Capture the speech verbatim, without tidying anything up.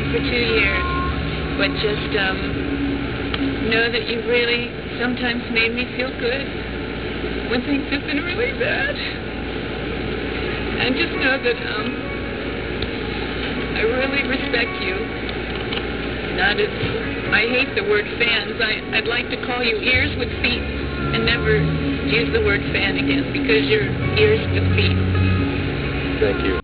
for two years, but just um, know that you really sometimes made me feel good when things have been really bad. And just know that um, I really respect you. Not as, I hate the word fans. I, I'd like to call you ears with feet and never use the word fan again, because you're ears with feet. Thank you.